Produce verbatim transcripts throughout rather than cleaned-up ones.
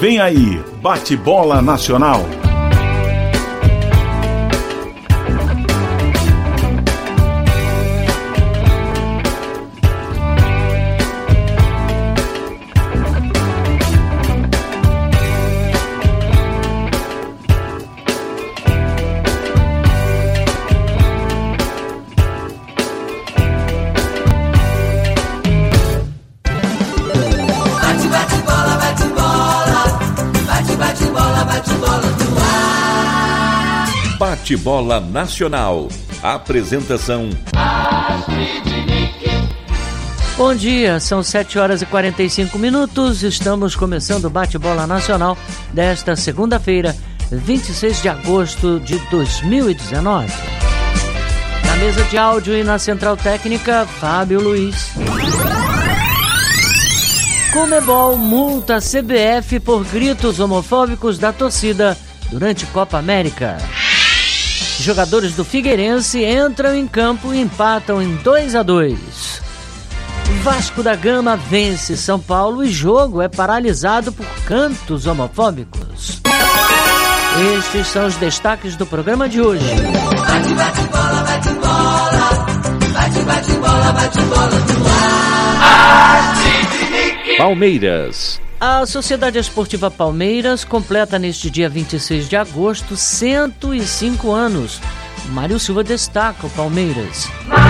Vem aí, Bate-Bola Nacional. Bate-Bola Nacional. Apresentação. Bom dia, são sete horas e quarenta e cinco minutos. Estamos começando o Bate-Bola Nacional desta segunda-feira, vinte e seis de agosto de dois mil e dezenove. Na mesa de áudio e na central técnica, Fábio Luiz. Conmebol multa C B F por gritos homofóbicos da torcida durante Copa América. Jogadores do Figueirense entram em campo e empatam em dois a dois. Vasco da Gama vence São Paulo e jogo é paralisado por cantos homofóbicos. Estes são os destaques do programa de hoje. Bate, bate, bola, bate, bola. Bate, bate, bola, bate, bola no ar. Palmeiras. A Sociedade Esportiva Palmeiras completa neste dia vinte e seis de agosto cento e cinco anos. Mário Silva destaca o Palmeiras.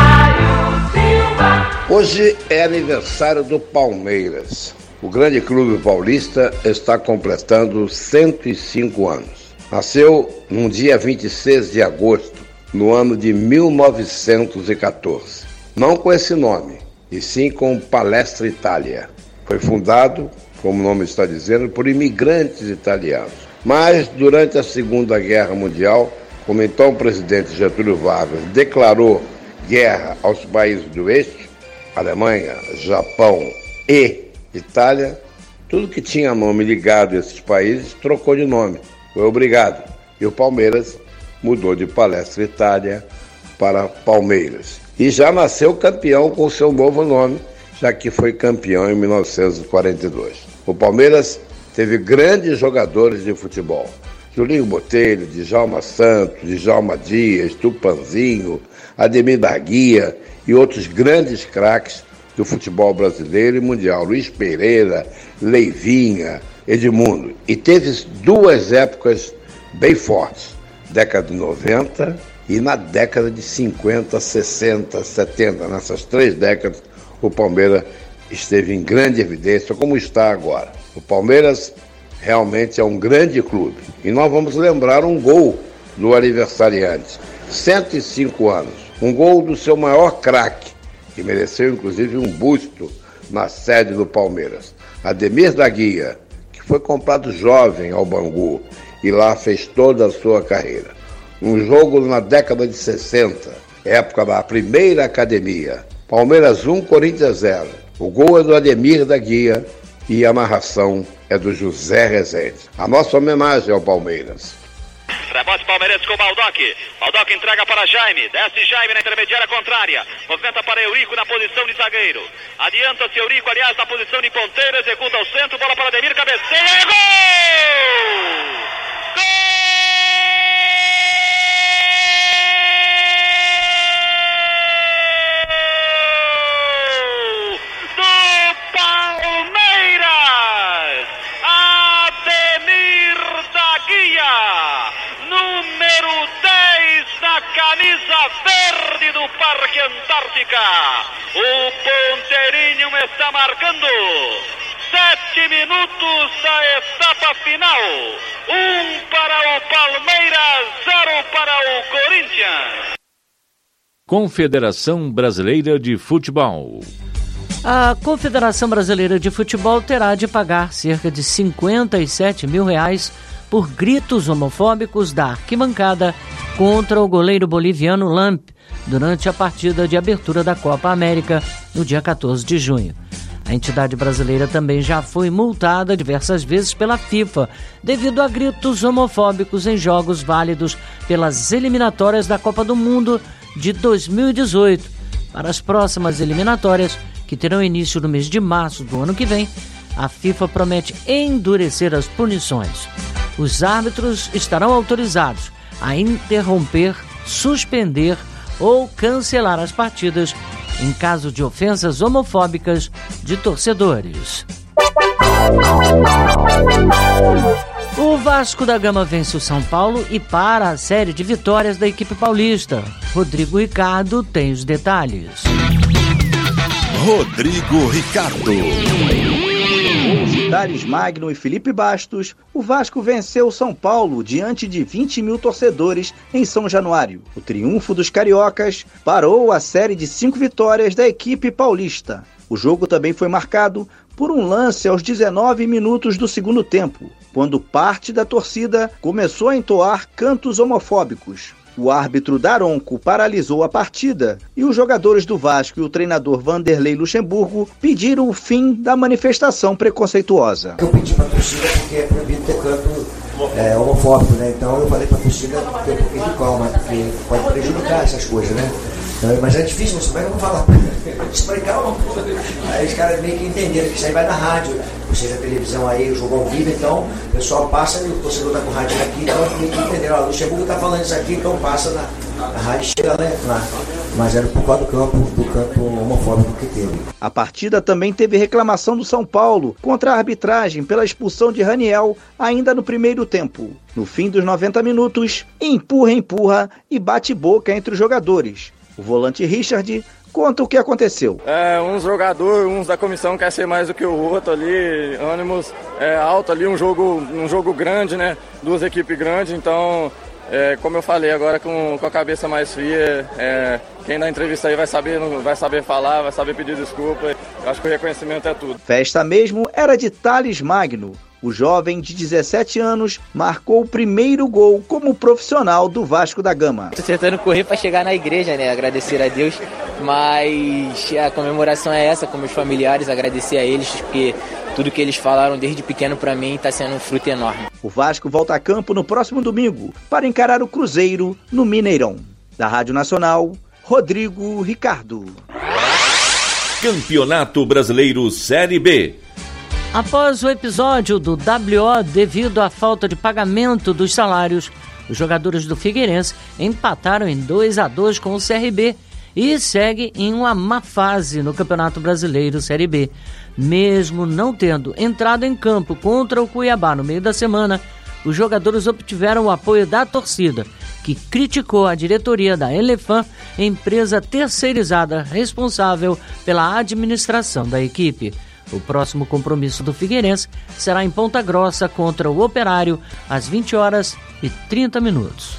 Hoje é aniversário do Palmeiras. O grande clube paulista está completando cento e cinco anos. Nasceu no dia vinte e seis de agosto, no ano de mil novecentos e catorze. Não com esse nome, e sim com Palestra Itália. Foi fundado, como o nome está dizendo, por imigrantes italianos. Mas, durante a Segunda Guerra Mundial, como então o presidente Getúlio Vargas declarou guerra aos países do eixo, Alemanha, Japão e Itália, tudo que tinha nome ligado a esses países trocou de nome, foi obrigado. E o Palmeiras mudou de Palestra Itália para Palmeiras. E já nasceu campeão com o seu novo nome, já que foi campeão em mil novecentos e quarenta e dois. O Palmeiras teve grandes jogadores de futebol. Julinho Botelho, Djalma Santos, Djalma Dias, Tupanzinho, Ademir da Guia e outros grandes craques do futebol brasileiro e mundial. Luiz Pereira, Leivinha, Edmundo. E teve duas épocas bem fortes, década de noventa e na década de cinquenta, sessenta, setenta. Nessas três décadas, o Palmeiras esteve em grande evidência, como está agora. O Palmeiras realmente é um grande clube. E nós vamos lembrar um gol do aniversariante. cento e cinco anos. Um gol do seu maior craque, que mereceu inclusive um busto na sede do Palmeiras. Ademir da Guia, que foi comprado jovem ao Bangu e lá fez toda a sua carreira. Um jogo na década de sessenta, época da primeira academia. Palmeiras um, Corinthians zero. O gol é do Ademir da Guia e a narração é do José Rezende. A nossa homenagem ao Palmeiras. Rebote palmeirense com o Baldock. Baldock entrega para Jaime. Desce Jaime na intermediária contrária. Movimenta para Eurico na posição de zagueiro. Adianta-se Eurico, aliás, na posição de ponteiro. Executa ao centro. Bola para Ademir. Cabeceia. Gol! Gol! Número dez na camisa verde do Parque Antártica. O ponteirinho está marcando sete minutos da etapa final. Um para o Palmeiras, zero para o Corinthians. Confederação Brasileira de Futebol. A Confederação Brasileira de Futebol terá de pagar cerca de cinquenta e sete mil reais por gritos homofóbicos da arquibancada contra o goleiro boliviano Lamp durante a partida de abertura da Copa América no dia quatorze de junho. A entidade brasileira também já foi multada diversas vezes pela FIFA devido a gritos homofóbicos em jogos válidos pelas eliminatórias da Copa do Mundo de dois mil e dezoito. Para as próximas eliminatórias, que terão início no mês de março do ano que vem, a FIFA promete endurecer as punições. Os árbitros estarão autorizados a interromper, suspender ou cancelar as partidas em caso de ofensas homofóbicas de torcedores. O Vasco da Gama vence o São Paulo e para a série de vitórias da equipe paulista. Rodrigo Ricardo tem os detalhes. Rodrigo Ricardo. Com Thales Magno e Felipe Bastos, o Vasco venceu o São Paulo diante de vinte mil torcedores em São Januário. O triunfo dos cariocas parou a série de cinco vitórias da equipe paulista. O jogo também foi marcado por um lance aos dezenove minutos do segundo tempo, quando parte da torcida começou a entoar cantos homofóbicos. O árbitro Daronco paralisou a partida e os jogadores do Vasco e o treinador Vanderlei Luxemburgo pediram o fim da manifestação preconceituosa. Eu pedi para a torcida porque é proibido ter canto é, homofóbico, né? Então eu falei para a torcida ter um pouquinho de calma, porque pode prejudicar essas coisas, né? Mas é difícil, você vai falar, explicar uma coisa. Aí os caras meio que entenderam que isso aí vai na rádio, vocês na televisão aí, o jogo ao vivo, então o pessoal passa e o torcedor tá com o rádio aqui, então meio que entenderam, ó, o Luxemburgo tá falando isso aqui, então passa na, na rádio, chega né, lá. Mas era por causa do campo, do canto homofóbico que teve. A partida também teve reclamação do São Paulo contra a arbitragem pela expulsão de Raniel ainda no primeiro tempo. No fim dos noventa minutos, empurra, empurra e bate boca entre os jogadores. O volante Richard conta o que aconteceu. É, uns jogadores, uns da comissão quer ser mais do que o outro ali, ânimos é, alto ali, um jogo, um jogo grande, né? Duas equipes grandes, então, é, como eu falei agora com, com a cabeça mais fria, é, quem dá entrevista aí vai saber, vai saber falar, vai saber pedir desculpa. Eu acho que o reconhecimento é tudo. Festa mesmo era de Thales Magno. O jovem de dezessete anos marcou o primeiro gol como profissional do Vasco da Gama. Estou tentando correr para chegar na igreja, né? Agradecer a Deus, mas a comemoração é essa com meus familiares, agradecer a eles, porque tudo que eles falaram desde pequeno para mim está sendo um fruto enorme. O Vasco volta a campo no próximo domingo para encarar o Cruzeiro no Mineirão. Da Rádio Nacional, Rodrigo Ricardo. Campeonato Brasileiro Série B. Após o episódio do W O devido à falta de pagamento dos salários, os jogadores do Figueirense empataram em dois a dois com o C R B e segue em uma má fase no Campeonato Brasileiro Série B. Mesmo não tendo entrado em campo contra o Cuiabá no meio da semana, os jogadores obtiveram o apoio da torcida, que criticou a diretoria da Elefant, empresa terceirizada responsável pela administração da equipe. O próximo compromisso do Figueirense será em Ponta Grossa contra o Operário, às vinte horas e trinta minutos.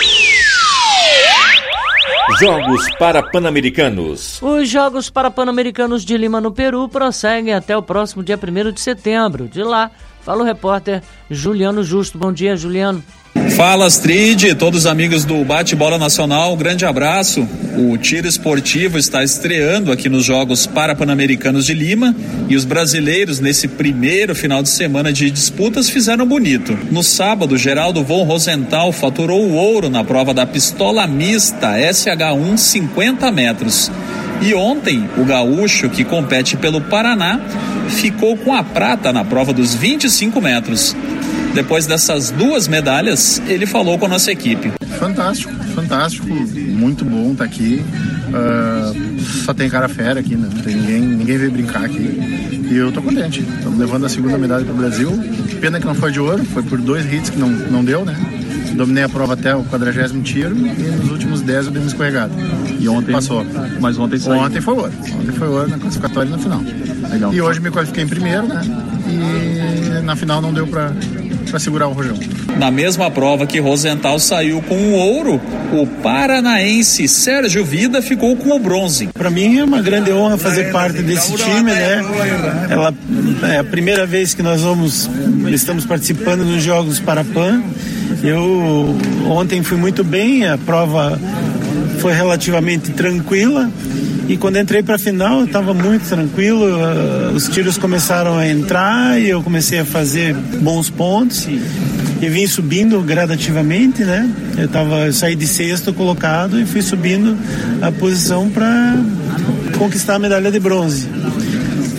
Jogos Parapan-Americanos. Os Jogos Parapan-Americanos de Lima, no Peru, prosseguem até o próximo dia primeiro de setembro. De lá, fala o repórter Juliano Justo. Bom dia, Juliano. Fala, Astrid, todos os amigos do Bate-Bola Nacional, um grande abraço. O tiro esportivo está estreando aqui nos Jogos Parapan-Americanos de Lima e os brasileiros nesse primeiro final de semana de disputas fizeram bonito. No sábado, Geraldo von Rosenthal faturou o ouro na prova da pistola mista S H um cinquenta metros. E ontem, o gaúcho, que compete pelo Paraná, ficou com a prata na prova dos vinte e cinco metros. Depois dessas duas medalhas, ele falou com a nossa equipe. Fantástico, fantástico, muito bom estar aqui. Uh, só tem cara fera aqui, né? Não tem ninguém, ninguém veio brincar aqui. E eu tô contente. Estamos levando a segunda medalha pro Brasil. Pena que não foi de ouro, foi por dois hits que não, não deu, né? Dominei a prova até o quadragésimo tiro e nos últimos dez eu dei uma escorregada. E ontem passou. Mas ontem saiu. Ontem foi ouro. Ontem foi ouro na classificatória e na final. Legal. E hoje me qualifiquei em primeiro, né? E na final não deu pra, pra segurar o rojão. Na mesma prova que Rosenthal saiu com o ouro, o paranaense Sérgio Vida ficou com o bronze. Para mim é uma grande honra fazer parte desse time, né? Ela, é a primeira vez que nós vamos, estamos participando dos Jogos Parapan. Eu ontem fui muito bem, a prova foi relativamente tranquila. E quando entrei para a final, eu estava muito tranquilo, uh, os tiros começaram a entrar e eu comecei a fazer bons pontos e vim subindo gradativamente, né? Eu, tava, eu saí de sexto colocado e fui subindo a posição para conquistar a medalha de bronze. Então é uma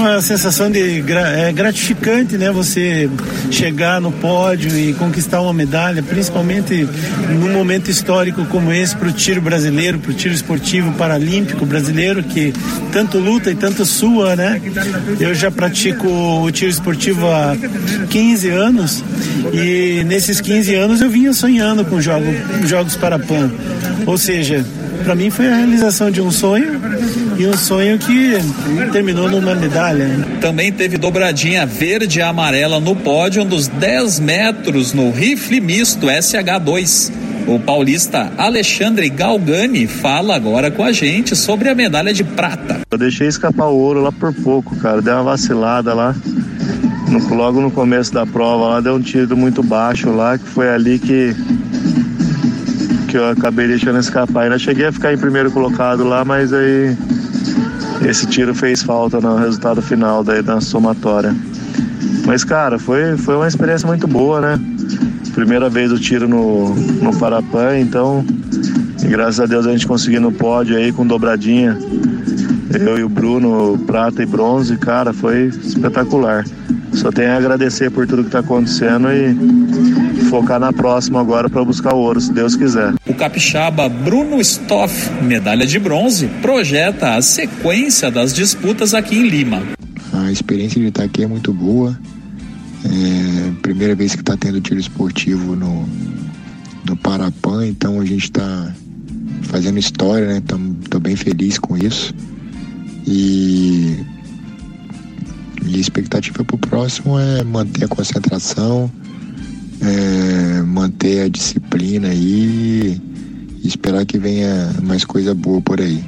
uma sensação de é gratificante, né? Você chegar no pódio e conquistar uma medalha, principalmente num momento histórico como esse para o tiro brasileiro, para o tiro esportivo paralímpico brasileiro, que tanto luta e tanto sua, né? Eu já pratico o tiro esportivo há quinze anos e nesses quinze anos eu vinha sonhando com jogo, Jogos Parapan, ou seja, para mim foi a realização de um sonho e um sonho que terminou numa medalha. Também teve dobradinha verde e amarela no pódio dos dez metros no rifle misto S H dois. O paulista Alexandre Galgani fala agora com a gente sobre a medalha de prata. Eu deixei escapar o ouro lá por pouco, cara, dei uma vacilada lá, no, logo no começo da prova lá, deu um tiro muito baixo lá, que foi ali que que eu acabei deixando escapar. Ainda cheguei a ficar em primeiro colocado lá, mas aí esse tiro fez falta no resultado final daí da somatória. Mas, cara, foi, foi uma experiência muito boa, né? Primeira vez o tiro no, no Parapan, então, e graças a Deus a gente conseguiu no pódio aí com dobradinha. Eu e o Bruno, prata e bronze, cara, foi espetacular. Só tenho a agradecer por tudo que está acontecendo e focar na próxima agora para buscar o ouro, se Deus quiser. O capixaba Bruno Stoff, medalha de bronze, projeta a sequência das disputas aqui em Lima. A experiência de estar aqui é muito boa. É a primeira vez que está tendo tiro esportivo no, no Parapan, então a gente está fazendo história, né? Estou bem feliz com isso. E, e a expectativa para o próximo é manter a concentração, é, manter a disciplina aí e esperar que venha mais coisa boa por aí.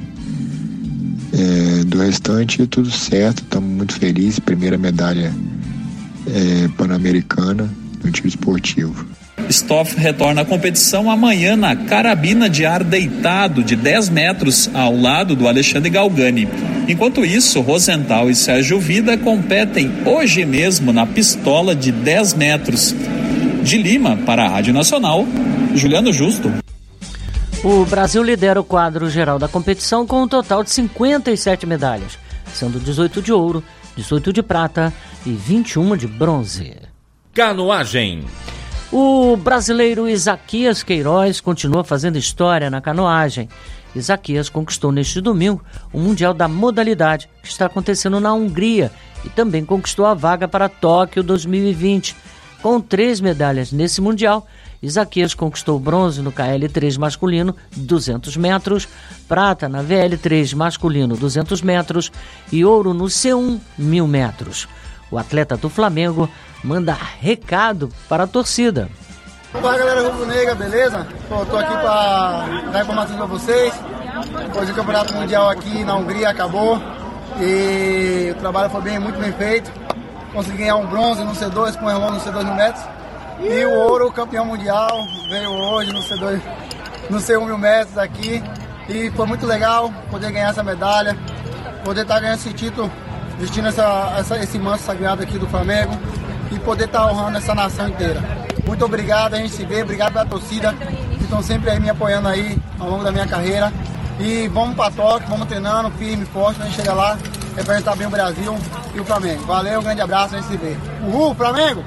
É, do restante, tudo certo, estamos muito felizes. Primeira medalha é, pan-americana no tiro esportivo. Stoff retorna à competição amanhã na carabina de ar deitado de dez metros ao lado do Alexandre Galgani. Enquanto isso, Rosenthal e Sérgio Vida competem hoje mesmo na pistola de dez metros. De Lima, para a Rádio Nacional, Juliano Justo. O Brasil lidera o quadro geral da competição com um total de cinquenta e sete medalhas, sendo dezoito de ouro, dezoito de prata e vinte e uma de bronze. Canoagem. O brasileiro Isaquias Queiroz continua fazendo história na canoagem. Isaquias conquistou neste domingo o Mundial da modalidade, que está acontecendo na Hungria, e também conquistou a vaga para Tóquio dois mil e vinte. Com três medalhas nesse Mundial, Isaquias conquistou bronze no K L três masculino, duzentos metros, prata na V L três masculino, duzentos metros e ouro no C um, mil metros. O atleta do Flamengo manda recado para a torcida. Fala, galera rubro-negra, beleza? Pô, tô aqui para dar informação para vocês. Hoje o Campeonato Mundial aqui na Hungria acabou e o trabalho foi bem, muito bem feito. Consegui ganhar um bronze no C dois com o irmão no C dois mil metros. E o ouro, campeão mundial, veio hoje no C dois, no C um mil metros aqui. E foi muito legal poder ganhar essa medalha, poder estar ganhando esse título, vestindo essa, essa, esse manto sagrado aqui do Flamengo e poder estar honrando essa nação inteira. Muito obrigado, a gente se vê, obrigado pela torcida que estão sempre aí me apoiando aí ao longo da minha carreira. E vamos para Tóquio, vamos treinando firme, forte, a gente chega lá, representar bem o Brasil e o Flamengo. Valeu, um grande abraço, a gente se vê. Uhul, Flamengo!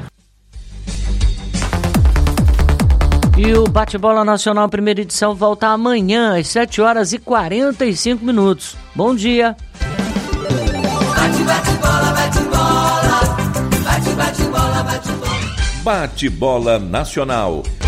E o Bate-Bola Nacional primeira edição volta amanhã às sete horas e quarenta e cinco minutos. Bom dia! Bate, bate, bola, bate, bola. Bate, bate, bola, bate, bola. Bate-Bola Nacional.